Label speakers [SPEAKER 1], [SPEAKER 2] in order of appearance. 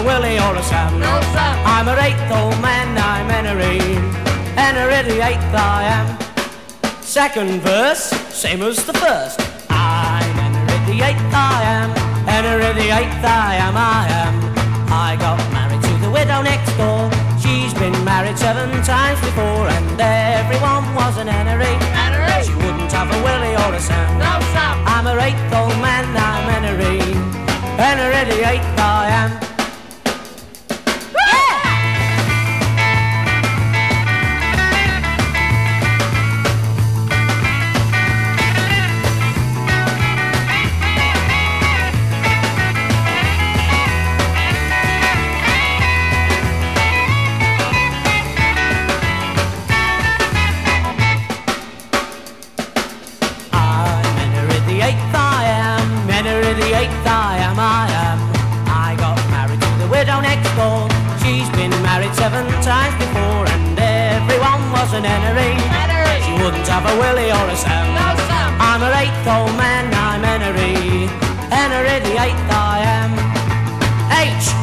[SPEAKER 1] Willie or a Sam.
[SPEAKER 2] No, Sam.
[SPEAKER 1] I'm an eighth old man, I'm Henry. Henry the eighth I am. Second verse, same as the first. I'm Henry the eighth I am. Henry the eighth I am. I got married to the widow next door. She's been married 7 times before, and everyone was an Henry.
[SPEAKER 2] Henry.
[SPEAKER 1] She wouldn't have a Willie or a Sam.
[SPEAKER 2] No, Sam.
[SPEAKER 1] I'm an eighth old man, I'm Henry. Henry the eighth I am. I got married to the widow next door. She's been married 7 times before, and everyone was an Henry.
[SPEAKER 2] Henry.
[SPEAKER 1] She wouldn't have a Willie or a Sam.
[SPEAKER 2] No, Sam.
[SPEAKER 1] I'm an eighth old man, I'm Henry. Henry the eighth I am. H